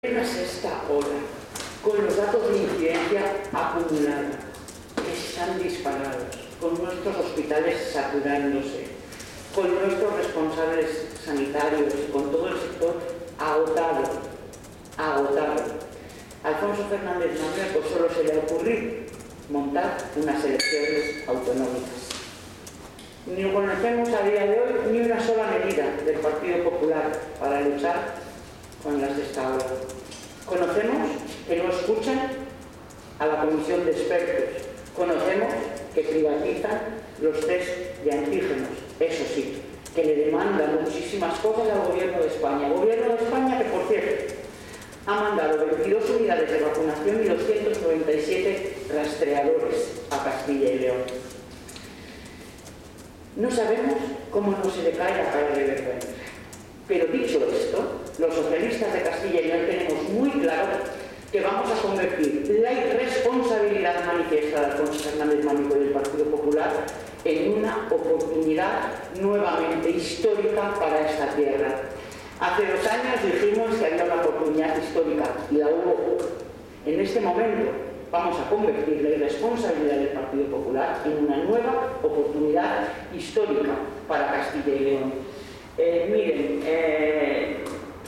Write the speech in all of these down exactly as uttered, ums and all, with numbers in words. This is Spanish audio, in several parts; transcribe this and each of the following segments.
En la sexta hora, con los datos de incidencia acumulada, que están disparados, con nuestros hospitales saturándose, con nuestros responsables sanitarios y con todo el sector agotado, agotado. A Alfonso Fernández Mañueco pues solo se le ha ocurrido montar unas elecciones autonómicas. Ni conocemos a día de hoy ni una sola medida del Partido Popular para luchar con las de esta hora. Conocemos que no escuchan a la comisión de expertos. Conocemos que privatizan los test de antígenos. Eso sí, que le demandan muchísimas cosas al Gobierno de España. El Gobierno de España que, por cierto, ha mandado veintidós unidades de vacunación y doscientos noventa y siete rastreadores a Castilla y León. No sabemos cómo no se le cae la cara de vergüenza. Pero dicho esto, los socialistas de Castilla y León tenemos muy claro que vamos a convertir la irresponsabilidad manifiesta de Alfonso Fernández Mañueco y del Partido Popular en una oportunidad nuevamente histórica para esta tierra. Hace dos años dijimos que había una oportunidad histórica y la hubo. En este momento vamos a convertir la irresponsabilidad del Partido Popular en una nueva oportunidad histórica para Castilla y León. Eh, miren, eh,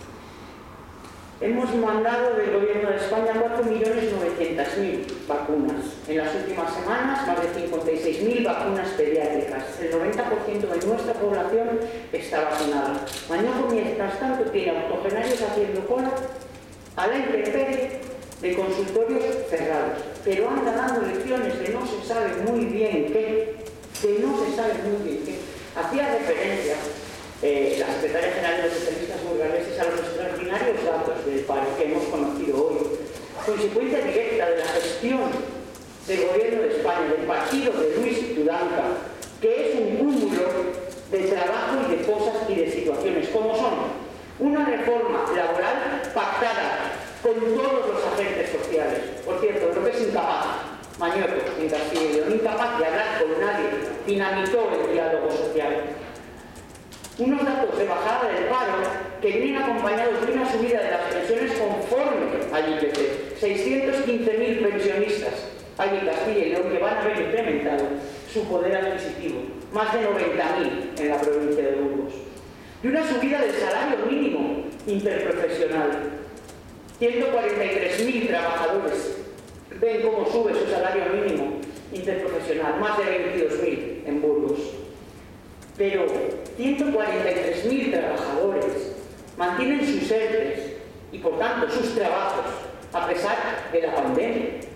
hemos mandado del Gobierno de España cuatro millones novecientas mil vacunas. En las últimas semanas, más de cincuenta y seis mil vacunas pediátricas. El noventa por ciento de nuestra población está vacunada. Mañueco, mientras tanto, tiene octogenarios haciendo cola a la intemperie de consultorios cerrados. Pero anda dando lecciones de no se sabe muy bien qué, de no se sabe muy bien qué. Hacía referencia Eh, la secretaria general de los socialistas burgaleses a los extraordinarios datos del paro que hemos conocido hoy, consecuencia directa de la gestión del Gobierno de España, del partido de Luis Tudanca, que es un cúmulo de trabajo y de cosas y de situaciones, como son una reforma laboral pactada con todos los agentes sociales. Por cierto, lo que es incapaz Mañueco en Castilla y León, incapaz de hablar con nadie, dinamitó el diálogo social. Unos datos de bajada del paro que vienen acompañados de una subida de las pensiones conforme al I P C. seiscientos quince mil pensionistas hay en Castilla y León que van a haber incrementado su poder adquisitivo, más de noventa mil en la provincia de Burgos. Y una subida del salario mínimo interprofesional. ciento cuarenta y tres mil trabajadores ven cómo sube su salario mínimo interprofesional, más de veintidós mil en Burgos. Pero ciento cuarenta y tres mil trabajadores mantienen sus E R T Es y, por tanto, sus trabajos a pesar de la pandemia.